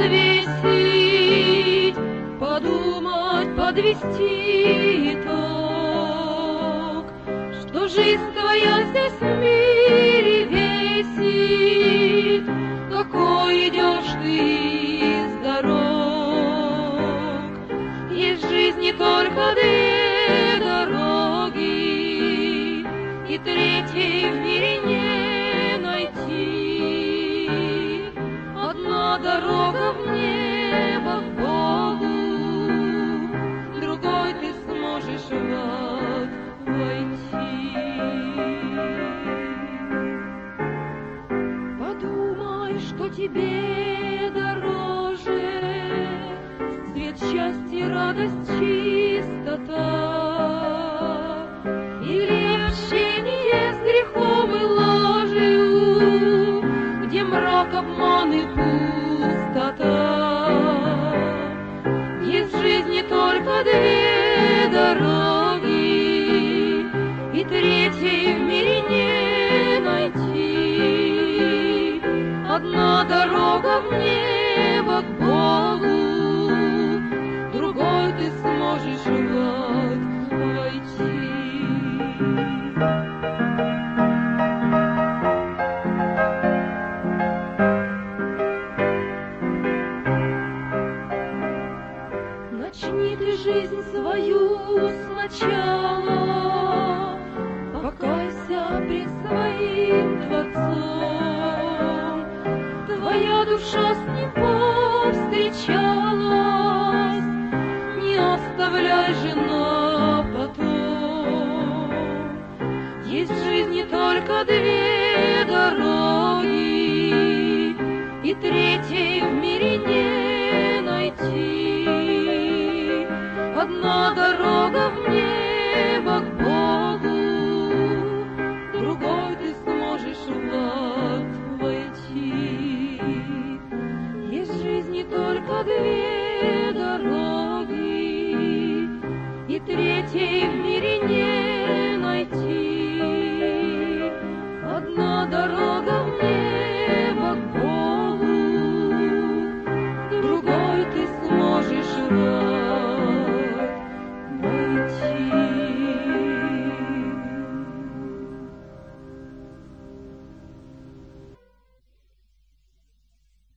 взвесить, подумать, подвести итог, что жизнь твоя здесь в мире весит, какой идешь ты из дорог. Есть в жизни только две дороги, и третьей в мире не найти. Одна дорога в небо, к Богу, другой ты сможешь в ад войти. Подумай, что тебе дороже: свет, счастье, радость, чистота, или общение с грехом и ложью, где мрак, обман и пустота. Есть в жизни только две дороги, и третьей в мире не найти. Одна дорога в небо, к Богу, другой ты сможешь в ад войти. Начни ты жизнь свою сначала, покайся пред своим Творцом. Твоя душа с ним повстречалась, не оставляй же на потом. Есть в жизни только две дороги, и третьей в мире не найти. Одна дорога в небо, к Богу, другой ты сможешь в ад войти. Есть в жизни только две дороги, и третьей в мире не найти. Одна дорога в небо, к Богу, другой ты сможешь в ад.